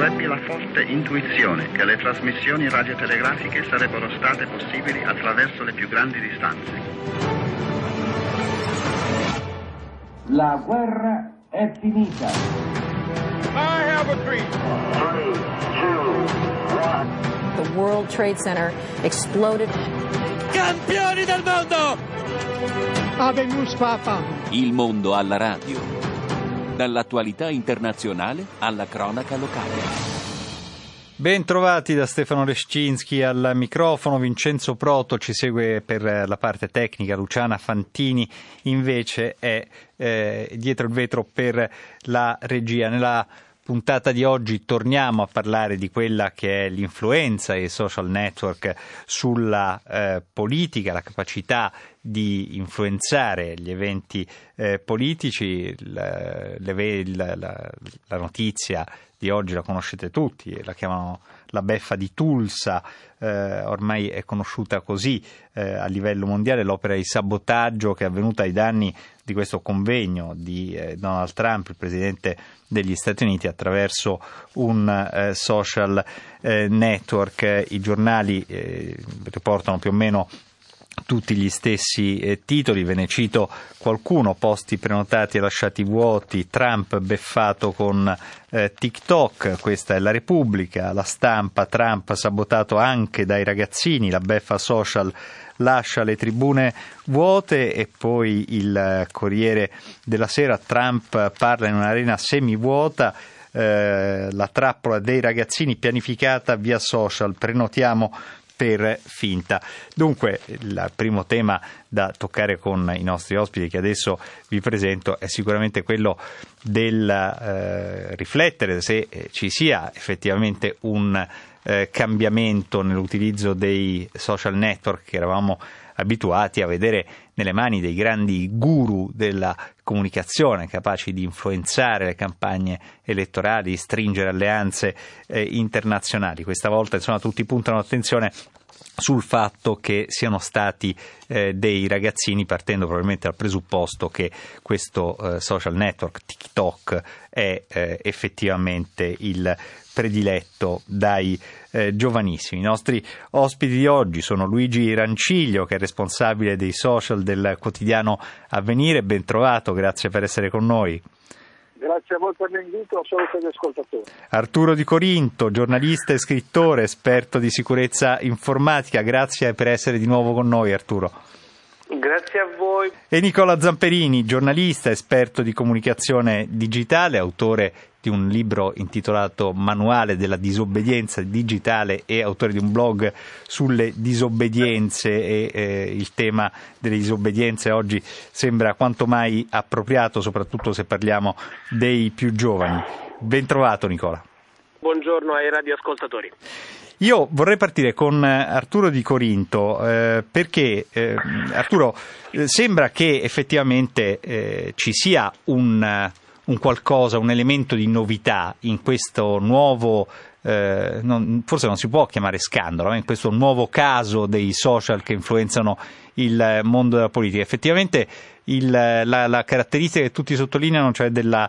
Ebbi la forte intuizione che le trasmissioni radiotelegrafiche sarebbero state possibili attraverso le più grandi distanze. La guerra è finita. I have a dream. 3, 2, 1. The World Trade Center exploded. Campioni del mondo! Habemus Papa. Il mondo alla radio. Dall'attualità internazionale alla cronaca locale. Ben trovati da Stefano Leszczynski al microfono, Vincenzo Proto ci segue per la parte tecnica, Luciana Fantini invece è dietro il vetro per la regia. Nella puntata di oggi torniamo a parlare di quella che è l'influenza dei social network sulla politica, la capacità di influenzare gli eventi politici. La notizia di oggi la conoscete tutti, la chiamano la beffa di Tulsa, ormai è conosciuta così a livello mondiale, l'opera di sabotaggio che è avvenuta ai danni di questo convegno di Donald Trump, il presidente degli Stati Uniti, attraverso un social network. I giornali riportano più o meno tutti gli stessi titoli, ve ne cito qualcuno: posti prenotati e lasciati vuoti, Trump beffato con TikTok, questa è la Repubblica. La Stampa, Trump sabotato anche dai ragazzini, la beffa social lascia le tribune vuote. E poi il Corriere della Sera, Trump parla in un'arena semivuota, la trappola dei ragazzini pianificata via social, prenotiamo per finta. Dunque, il primo tema da toccare con i nostri ospiti che adesso vi presento è sicuramente quello del riflettere se ci sia effettivamente un cambiamento nell'utilizzo dei social network che eravamo abituati a vedere nelle mani dei grandi guru della comunicazione, capaci di influenzare le campagne elettorali, stringere alleanze internazionali. Questa volta tutti puntano l'attenzione sul fatto che siano stati dei ragazzini, partendo probabilmente dal presupposto che questo social network TikTok è effettivamente il prediletto dai giovanissimi. I nostri ospiti di oggi sono Luigi Ranciglio, che è responsabile dei social del quotidiano Avvenire. Ben trovato, grazie per essere con noi. Grazie a voi per l'invito, saluto agli ascoltatori. Arturo Di Corinto, giornalista e scrittore, esperto di sicurezza informatica, grazie per essere di nuovo con noi, Arturo. Grazie a voi. E Nicola Zamperini, giornalista, esperto di comunicazione digitale, autore di un libro intitolato Manuale della disobbedienza digitale e autore di un blog sulle disobbedienze, e il tema delle disobbedienze oggi sembra quanto mai appropriato, soprattutto se parliamo dei più giovani. Ben trovato, Nicola. Buongiorno ai radioascoltatori. Io vorrei partire con Arturo Di Corinto perché Arturo, sembra che effettivamente ci sia un qualcosa, un elemento di novità in questo nuovo, forse non si può chiamare scandalo, in questo nuovo caso dei social che influenzano il mondo della politica. Effettivamente la caratteristica che tutti sottolineano, cioè della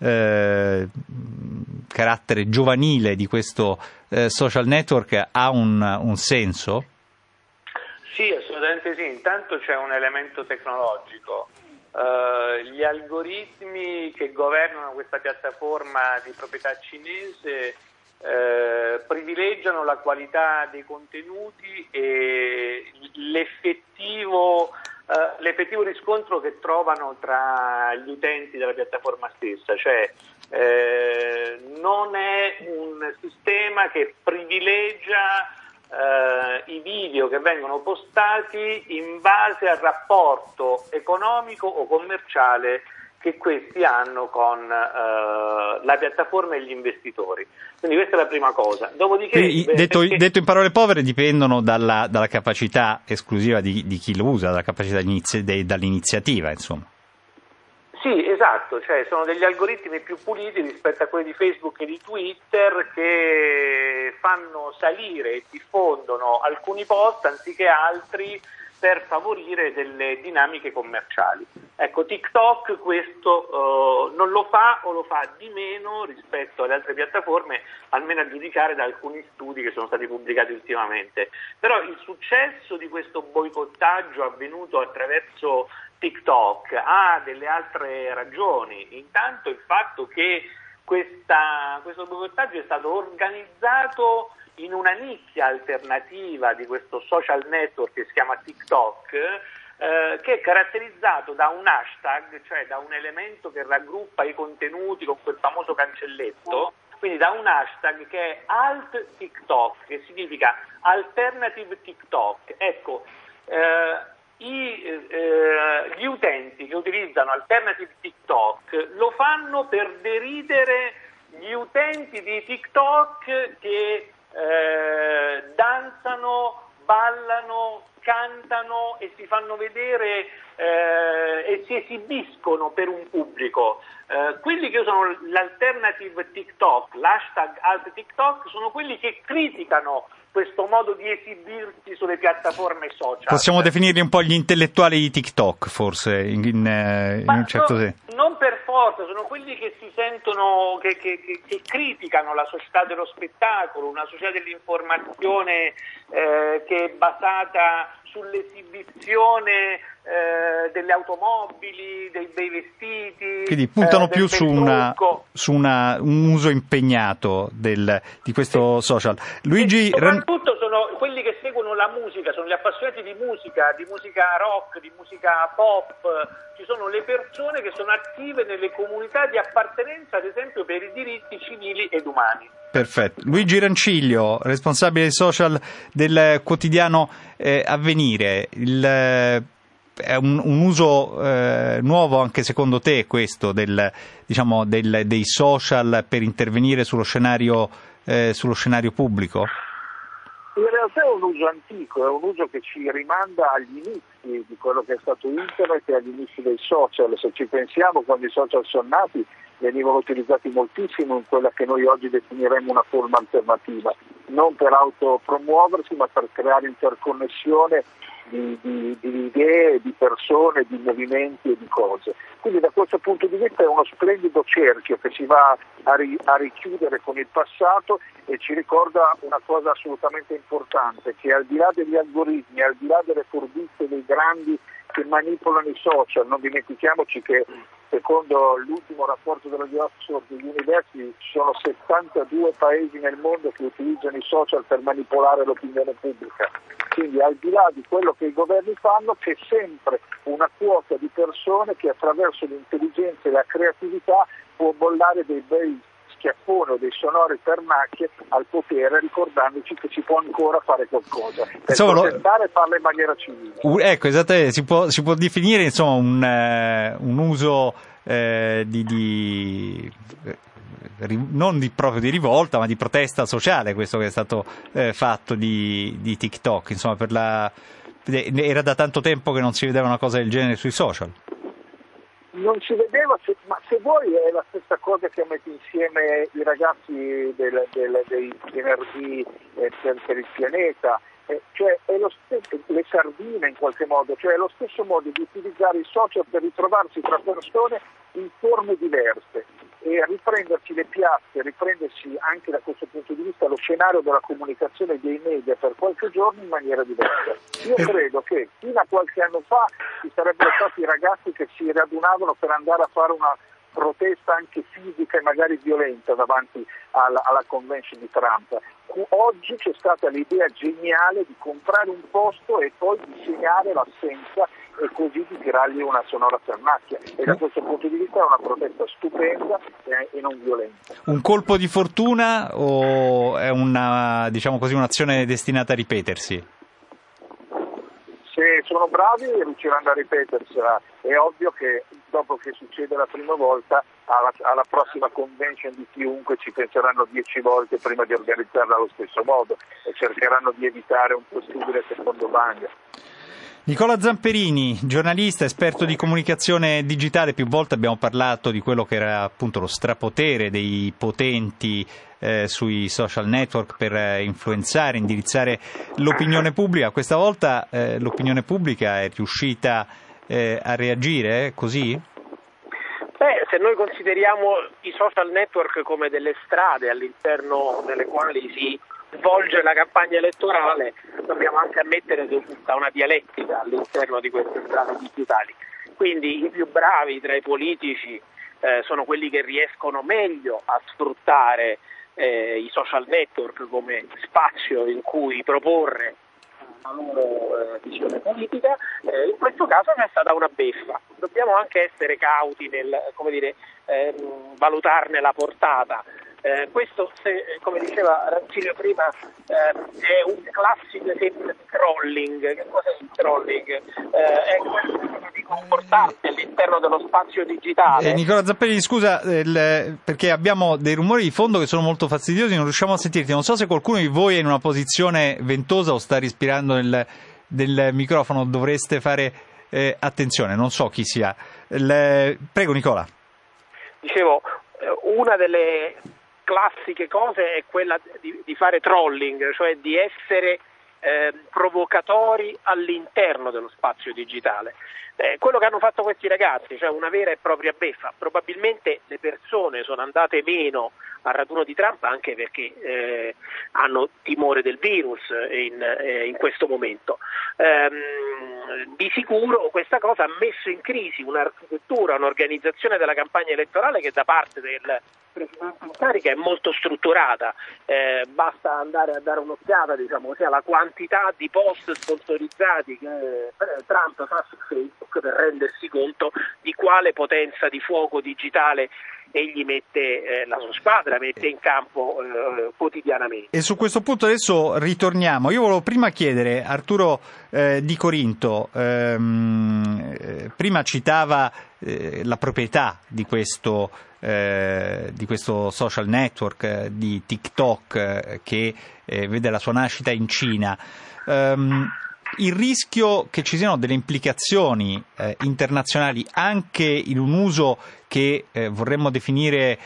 carattere giovanile di questo social network, ha un senso? Sì, assolutamente sì. Intanto c'è un elemento tecnologico. Gli algoritmi che governano questa piattaforma di proprietà cinese privilegiano la qualità dei contenuti e l'effettivo riscontro che trovano tra gli utenti della piattaforma stessa, cioè non è un sistema che privilegia i video che vengono postati in base al rapporto economico o commerciale che questi hanno con la piattaforma e gli investitori. Quindi questa è la prima cosa. Dopodiché, detto in parole povere, dipendono dalla capacità esclusiva di chi lo usa, dalla capacità dall'iniziativa, insomma. Sì, esatto, cioè sono degli algoritmi più puliti rispetto a quelli di Facebook e di Twitter, che fanno salire e diffondono alcuni post anziché altri per favorire delle dinamiche commerciali. Ecco, TikTok questo non lo fa o lo fa di meno rispetto alle altre piattaforme, almeno a giudicare da alcuni studi che sono stati pubblicati ultimamente. Però il successo di questo boicottaggio avvenuto attraverso TikTok ha delle altre ragioni. Intanto il fatto che questo boicottaggio è stato organizzato in una nicchia alternativa di questo social network che si chiama TikTok, che è caratterizzato da un hashtag, cioè da un elemento che raggruppa i contenuti con quel famoso cancelletto, quindi da un hashtag che è alt-TikTok, che significa alternative TikTok. Ecco, gli utenti che utilizzano alternative TikTok lo fanno per deridere gli utenti di TikTok che danzano, ballano, cantano e si fanno vedere e si esibiscono per un pubblico. Quelli che usano l'alternative TikTok, l'hashtag alt TikTok, sono quelli che criticano questo modo di esibirsi sulle piattaforme social. Possiamo definirli un po' gli intellettuali di TikTok, forse, in un certo senso. Non per forza, sono quelli che si sentono, che criticano la società dello spettacolo, una società dell'informazione che è basata sull'esibizione delle automobili, dei bei vestiti. Quindi puntano più su un uso impegnato di questo social. Luigi, soprattutto sono quelli che seguono la musica, sono gli appassionati di musica rock, di musica pop. Ci sono le persone che sono attive nelle comunità di appartenenza, ad esempio per i diritti civili ed umani. Perfetto. Luigi Ranciglio, responsabile dei social del quotidiano Avvenire. È un uso nuovo anche secondo te questo dei social per intervenire sullo scenario pubblico? In realtà è un uso antico, è un uso che ci rimanda agli inizi di quello che è stato internet e agli inizi dei social. Se ci pensiamo, quando i social sono nati venivano utilizzati moltissimo in quella che noi oggi definiremmo una forma alternativa, non per autopromuoversi ma per creare interconnessione di idee, di persone, di movimenti e di cose. Quindi da questo punto di vista è uno splendido cerchio che si va a richiudere con il passato e ci ricorda una cosa assolutamente importante, che al di là degli algoritmi, al di là delle furbizie dei grandi che manipolano i social, non dimentichiamoci che secondo l'ultimo rapporto della di Oxford University ci sono 72 paesi nel mondo che utilizzano i social per manipolare l'opinione pubblica. Quindi al di là di quello che i governi fanno c'è sempre una quota di persone che attraverso l'intelligenza e la creatività può bollare dei bei schiaffoni o dei sonori pernacchie al potere, ricordandoci che si può ancora fare qualcosa per protestare e farlo in maniera civile. Ecco, esattamente, si può definire insomma un uso non proprio di rivolta, ma di protesta sociale, questo che è stato fatto di TikTok, insomma, era da tanto tempo che non si vedeva una cosa del genere sui social. Non si vedeva, ma se vuoi è la stessa cosa che mette insieme i ragazzi dei venerdì per il pianeta, cioè è lo stesso, le sardine in qualche modo, cioè è lo stesso modo di utilizzare i social per ritrovarsi tra persone in forme diverse e riprendersi le piazze, riprendersi anche da questo punto di vista lo scenario della comunicazione dei media per qualche giorno in maniera diversa. Io credo che fino a qualche anno fa ci sarebbero stati ragazzi che si radunavano per andare a fare una protesta anche fisica e magari violenta davanti alla convention di Trump. Oggi c'è stata l'idea geniale di comprare un posto e poi disegnare l'assenza e così di tirargli una sonora pernacchia, e da questo punto di vista è una protesta stupenda e non violenta. Un colpo di fortuna o è un'azione destinata a ripetersi? Se sono bravi riusciranno a ripetersela. È ovvio che dopo che succede la prima volta alla prossima convention di chiunque ci penseranno 10 volte prima di organizzarla allo stesso modo e cercheranno di evitare un possibile secondo bagno. Nicola Zamperini, giornalista, esperto di comunicazione digitale, più volte abbiamo parlato di quello che era appunto lo strapotere dei potenti sui social network per influenzare, indirizzare l'opinione pubblica. Questa volta l'opinione pubblica è riuscita a reagire così? Se noi consideriamo i social network come delle strade all'interno delle quali si svolge la campagna elettorale, dobbiamo anche ammettere che esista una dialettica all'interno di queste strade digitali. Quindi i più bravi tra i politici sono quelli che riescono meglio a sfruttare i social network come spazio in cui proporre la loro visione politica. In questo caso c'è stata una beffa. Dobbiamo anche essere cauti nel valutarne la portata. Questo, come diceva Rancilio prima, è un classico esempio di trolling. Che cos'è il trolling? È qualcosa di comportarsi all'interno dello spazio digitale. Nicola Zamperini, scusa, perché abbiamo dei rumori di fondo che sono molto fastidiosi, non riusciamo a sentirti. Non so se qualcuno di voi è in una posizione ventosa o sta respirando nel microfono, dovreste fare attenzione, non so chi sia. Prego Nicola. Dicevo, una delle classiche cose è quella di fare trolling, cioè di essere provocatori all'interno dello spazio digitale. Quello che hanno fatto questi ragazzi, cioè una vera e propria beffa. Probabilmente le persone sono andate meno al raduno di Trump anche perché hanno timore del virus in questo momento. Di sicuro questa cosa ha messo in crisi un'architettura, un'organizzazione della campagna elettorale che da parte del Presidente in carica è molto strutturata. Basta andare a dare un'occhiata, alla quantità di post sponsorizzati che Trump fa su Facebook per rendersi conto di quale potenza di fuoco digitale egli mette la sua squadra, mette in campo quotidianamente. E su questo punto adesso ritorniamo. Io volevo prima chiedere, Arturo Di Corinto, prima citava la proprietà di questo social network di TikTok che vede la sua nascita in Cina. Il rischio che ci siano delle implicazioni internazionali anche in un uso che vorremmo definire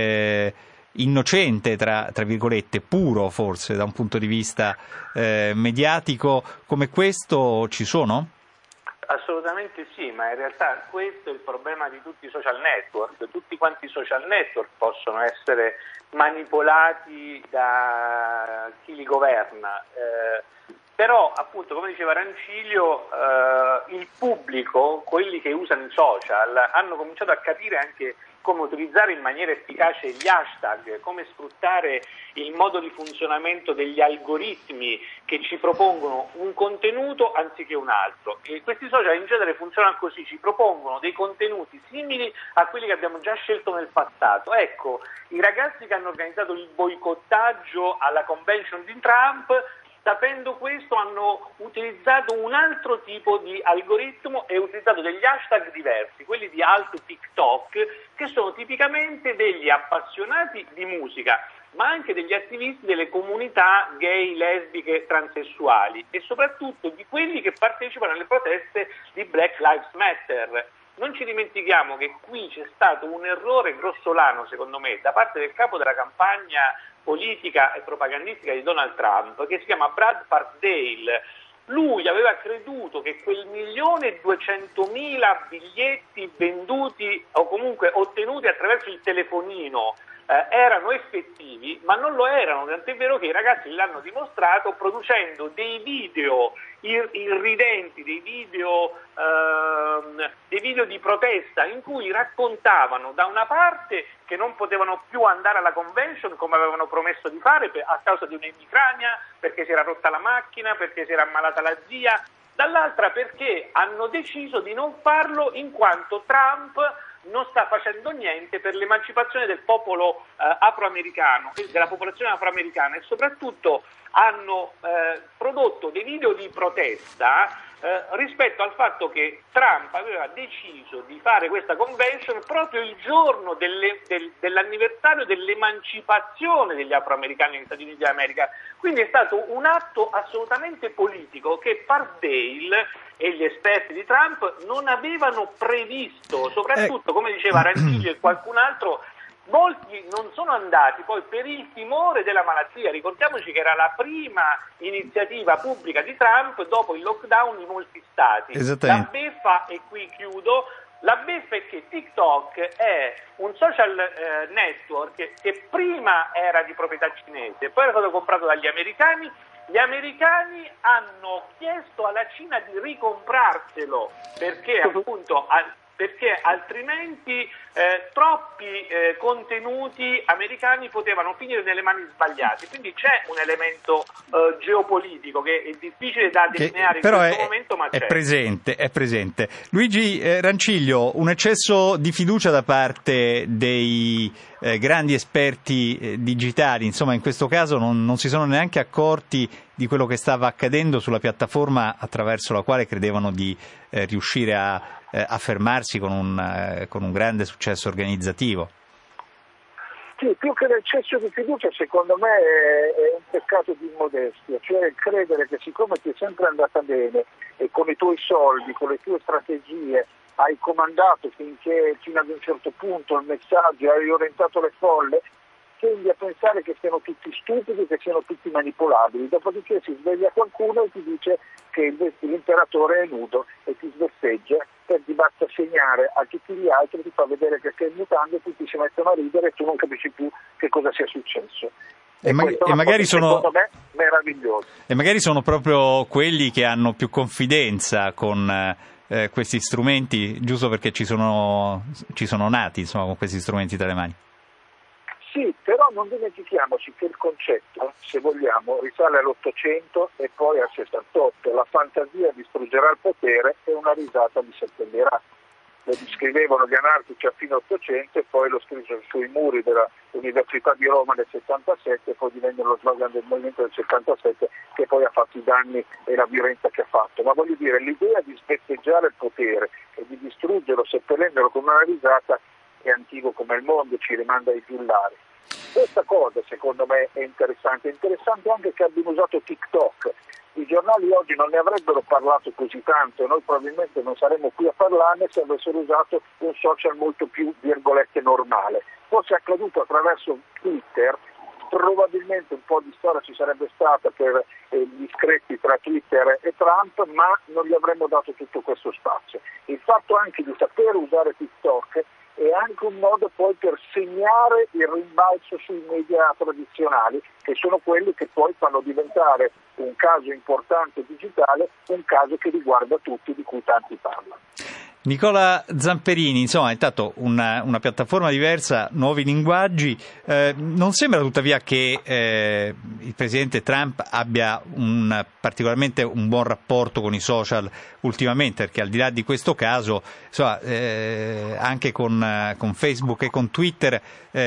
innocente, tra virgolette, puro forse da un punto di vista mediatico, come questo ci sono? Assolutamente sì, ma in realtà questo è il problema di tutti i social network. Tutti quanti i social network possono essere manipolati da chi li governa. Però, appunto, come diceva Rancilio, il pubblico, quelli che usano i social, hanno cominciato a capire anche come utilizzare in maniera efficace gli hashtag, come sfruttare il modo di funzionamento degli algoritmi che ci propongono un contenuto anziché un altro. E questi social in genere funzionano così, ci propongono dei contenuti simili a quelli che abbiamo già scelto nel passato. Ecco, i ragazzi che hanno organizzato il boicottaggio alla convention di Trump, sapendo questo, hanno utilizzato un altro tipo di algoritmo e utilizzato degli hashtag diversi, quelli di alt TikTok, che sono tipicamente degli appassionati di musica, ma anche degli attivisti delle comunità gay, lesbiche, transessuali e soprattutto di quelli che partecipano alle proteste di Black Lives Matter. Non ci dimentichiamo che qui c'è stato un errore grossolano, secondo me, da parte del capo della campagna politica e propagandistica di Donald Trump, che si chiama Brad Parscale. Lui aveva creduto che quel 1.200.000 biglietti venduti o comunque ottenuti attraverso il telefonino erano effettivi, ma non lo erano, tant'è vero che i ragazzi l'hanno dimostrato producendo dei video irridenti, dei video di protesta in cui raccontavano da una parte che non potevano più andare alla convention come avevano promesso di fare a causa di un'emicrania, perché si era rotta la macchina, perché si era ammalata la zia, dall'altra perché hanno deciso di non farlo in quanto Trump non sta facendo niente per l'emancipazione del popolo afroamericano, della popolazione afroamericana, e soprattutto hanno prodotto dei video di protesta rispetto al fatto che Trump aveva deciso di fare questa convention proprio il giorno dell'anniversario dell'emancipazione degli afroamericani negli Stati Uniti d'America. Quindi è stato un atto assolutamente politico che Pardale e gli esperti di Trump non avevano previsto, soprattutto come diceva Rancilio e qualcun altro. Molti non sono andati poi per il timore della malattia. Ricordiamoci che era la prima iniziativa pubblica di Trump dopo il lockdown in molti stati. La beffa, e qui chiudo, la beffa è che TikTok è un social network che prima era di proprietà cinese, poi era stato comprato dagli americani. Gli americani hanno chiesto alla Cina di ricomprarselo perché appunto perché altrimenti troppi contenuti americani potevano finire nelle mani sbagliate. Quindi c'è un elemento geopolitico che è difficile da delineare in questo momento, ma c'è. È presente. Luigi Ranciglio, un eccesso di fiducia da parte dei grandi esperti digitali, insomma in questo caso non si sono neanche accorti di quello che stava accadendo sulla piattaforma attraverso la quale credevano di riuscire a affermarsi con un grande successo organizzativo. Sì, più che l'eccesso di fiducia secondo me è un peccato di immodestia, cioè credere che siccome ti è sempre andata bene e con i tuoi soldi, con le tue strategie hai comandato fino ad un certo punto il messaggio, hai orientato le folle, tendi a pensare che siano tutti stupidi, che siano tutti manipolabili, dopodiché si sveglia qualcuno e ti dice che l'imperatore è nudo e ti svesteggia, ti basta segnare a tutti gli altri, ti fa vedere che sei in mutande, tutti si mettono a ridere e tu non capisci più che cosa sia successo. E magari sono, secondo me, meraviglioso. E magari sono proprio quelli che hanno più confidenza con questi strumenti, giusto perché ci sono nati, insomma, con questi strumenti tra le mani. Sì, però non dimentichiamoci che il concetto, se vogliamo, risale all'Ottocento e poi al 68. La fantasia distruggerà il potere e una risata li seppellirà. Lo descrivevano gli anarchici a fine Ottocento e poi lo scrissero sui muri dell'Università di Roma nel 77 e poi divenne lo slogan del movimento del 77 che poi ha fatto i danni e la violenza che ha fatto. Ma voglio dire, l'idea di spetteggiare il potere e di distruggerlo seppellendolo con una risata è antico come il mondo, ci rimanda ai giullari. Questa cosa secondo me è interessante anche che abbiano usato TikTok. I giornali oggi non ne avrebbero parlato così tanto e noi probabilmente non saremmo qui a parlarne se avessero usato un social molto più, virgolette, normale. Fosse accaduto attraverso Twitter, probabilmente un po' di storia ci sarebbe stata per gli screzi tra Twitter e Trump, ma non gli avremmo dato tutto questo spazio. Il fatto anche di saper usare TikTok è anche un modo poi per segnare il rimbalzo sui media tradizionali, che sono quelli che poi fanno diventare un caso importante digitale, un caso che riguarda tutti, di cui tanti parlano. Nicola Zamperini, insomma, intanto una piattaforma diversa, nuovi linguaggi. Non sembra tuttavia che il presidente Trump abbia particolarmente un buon rapporto con i social ultimamente, perché al di là di questo caso, insomma, anche con Facebook e con Twitter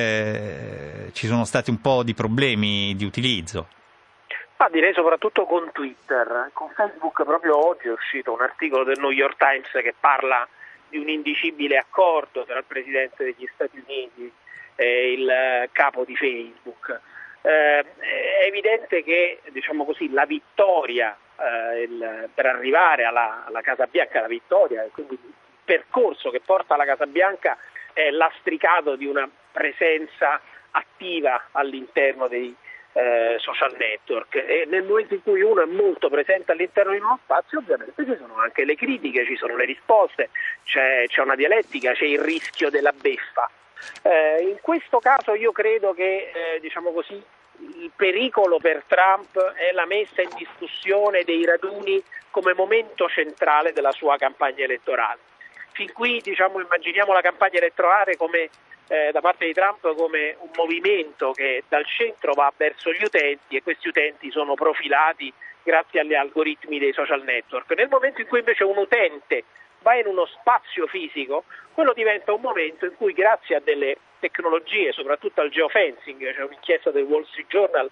ci sono stati un po' di problemi di utilizzo. Ma direi soprattutto con Twitter. Con Facebook proprio oggi è uscito un articolo del New York Times che parla di un indicibile accordo tra il Presidente degli Stati Uniti e il capo di Facebook. È evidente che, diciamo così, la vittoria per arrivare alla Casa Bianca, la vittoria, quindi il percorso che porta alla Casa Bianca è lastricato di una presenza attiva all'interno dei social network, e nel momento in cui uno è molto presente all'interno di uno spazio ovviamente ci sono anche le critiche, ci sono le risposte, c'è una dialettica, c'è il rischio della beffa. In questo caso io credo che diciamo così, il pericolo per Trump è la messa in discussione dei raduni come momento centrale della sua campagna elettorale. Fin qui immaginiamo la campagna elettorale come da parte di Trump come un movimento che dal centro va verso gli utenti e questi utenti sono profilati grazie agli algoritmi dei social network. Nel momento in cui invece un utente va in uno spazio fisico, quello diventa un momento in cui grazie a delle tecnologie, soprattutto al geofencing, c'è un'inchiesta del Wall Street Journal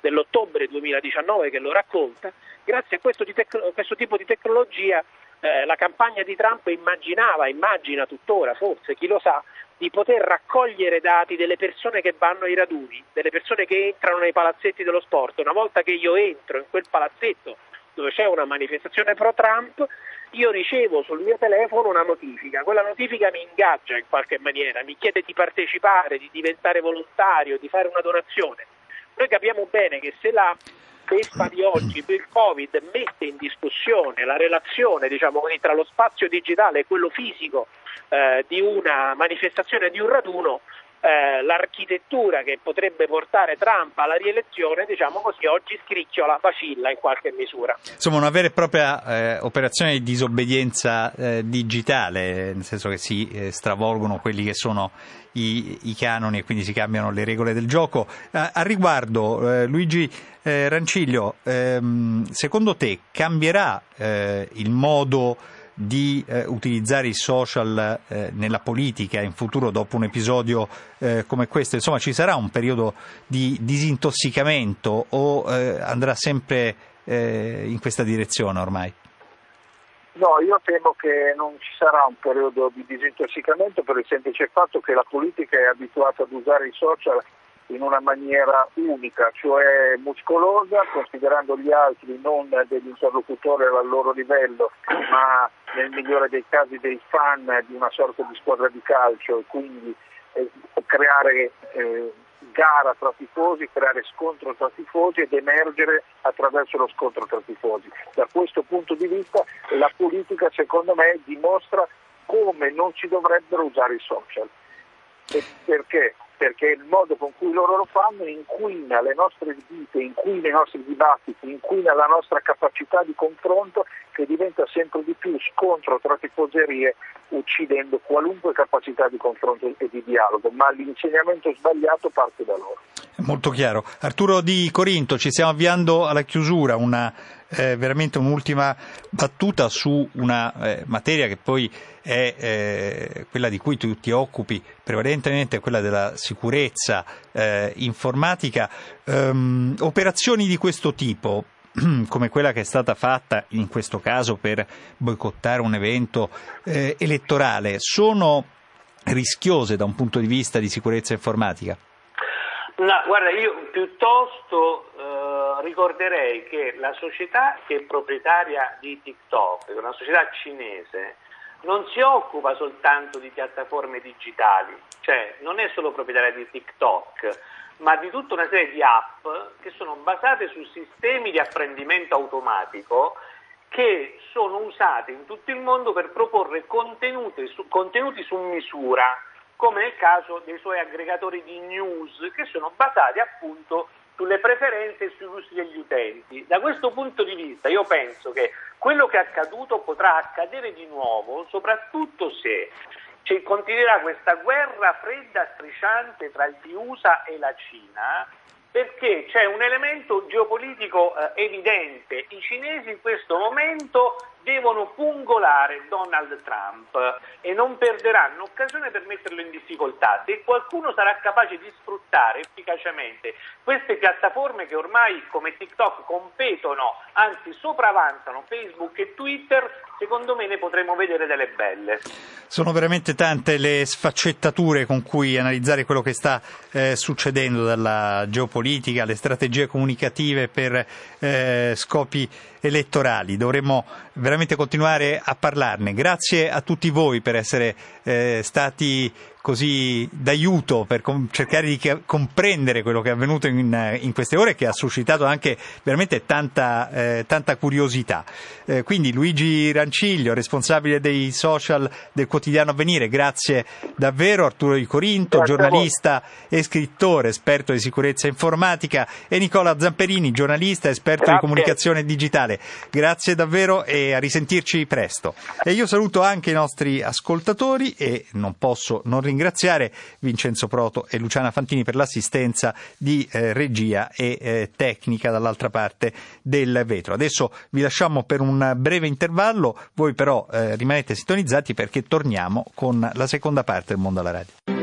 dell'ottobre 2019 che lo racconta. Grazie a questo tipo di tecnologia la campagna di Trump immagina tuttora, forse, chi lo sa, di poter raccogliere dati delle persone che vanno ai raduni, delle persone che entrano nei palazzetti dello sport. Una volta che io entro in quel palazzetto dove c'è una manifestazione pro-Trump, io ricevo sul mio telefono una notifica, quella notifica mi ingaggia in qualche maniera, mi chiede di partecipare, di diventare volontario, di fare una donazione. Noi capiamo bene che se la beffa di oggi, il Covid, mette in discussione la relazione, diciamo così, tra lo spazio digitale e quello fisico di una manifestazione, di un raduno, l'architettura che potrebbe portare Trump alla rielezione, diciamo così, oggi scricchiola, vacilla in qualche misura. Insomma, una vera e propria operazione di disobbedienza digitale, nel senso che si stravolgono quelli che sono i canoni e quindi si cambiano le regole del gioco. A riguardo, Luigi Ranciglio, secondo te cambierà il modo di utilizzare i social nella politica in futuro dopo un episodio come questo? Insomma, ci sarà un periodo di disintossicamento o andrà sempre in questa direzione ormai? No, io temo che non ci sarà un periodo di disintossicamento per il semplice fatto che la politica è abituata ad usare i social in una maniera unica, cioè muscolosa, considerando gli altri non degli interlocutori al loro livello, ma nel migliore dei casi dei fan di una sorta di squadra di calcio, e quindi creare gara tra tifosi, creare scontro tra tifosi ed emergere attraverso lo scontro tra tifosi. Da questo punto di vista la politica, secondo me, dimostra come non si dovrebbero usare i social. E perché? Perché il modo con cui loro lo fanno inquina le nostre vite, inquina i nostri dibattiti, inquina la nostra capacità di confronto, che diventa sempre di più scontro tra tifoserie, uccidendo qualunque capacità di confronto e di dialogo, ma l'insegnamento sbagliato parte da loro. È molto chiaro. Arturo Di Corinto, ci stiamo avviando alla chiusura, veramente un'ultima battuta su una materia che poi è quella di cui tu ti occupi prevalentemente, quella della sicurezza informatica. Operazioni di questo tipo, come quella che è stata fatta in questo caso per boicottare un evento elettorale, sono rischiose da un punto di vista di sicurezza informatica? No, guarda, io piuttosto ricorderei che la società che è proprietaria di TikTok, una società cinese, non si occupa soltanto di piattaforme digitali, cioè non è solo proprietaria di TikTok, ma di tutta una serie di app che sono basate su sistemi di apprendimento automatico che sono usate in tutto il mondo per proporre contenuti su misura, come nel caso dei suoi aggregatori di news, che sono basati appunto sulle preferenze e sui gusti degli utenti. Da questo punto di vista io penso che quello che è accaduto potrà accadere di nuovo, soprattutto se continuerà questa guerra fredda strisciante tra gli USA e la Cina, perché c'è un elemento geopolitico evidente. I cinesi in questo momento devono pungolare Donald Trump e non perderanno occasione per metterlo in difficoltà. Se qualcuno sarà capace di sfruttare efficacemente queste piattaforme che ormai come TikTok competono, anzi sopravanzano Facebook e Twitter, secondo me ne potremo vedere delle belle. Sono veramente tante le sfaccettature con cui analizzare quello che sta succedendo, dalla geopolitica alle strategie comunicative per scopi elettorali. Dovremmo veramente continuare a parlarne. Grazie a tutti voi per essere stati così d'aiuto per cercare di comprendere quello che è avvenuto in queste ore, che ha suscitato anche veramente tanta curiosità. Quindi Luigi Ranciglio, responsabile dei social del quotidiano Avvenire, grazie davvero. Arturo Di Corinto, giornalista e scrittore, esperto di sicurezza informatica, e Nicola Zamperini, giornalista, esperto di comunicazione digitale. Grazie davvero e a risentirci presto. E io saluto anche i nostri ascoltatori e non posso non ringraziare Vincenzo Proto e Luciana Fantini per l'assistenza di regia e tecnica dall'altra parte del vetro. Adesso vi lasciamo per un breve intervallo, voi però rimanete sintonizzati perché torniamo con la seconda parte del Mondo alla Radio.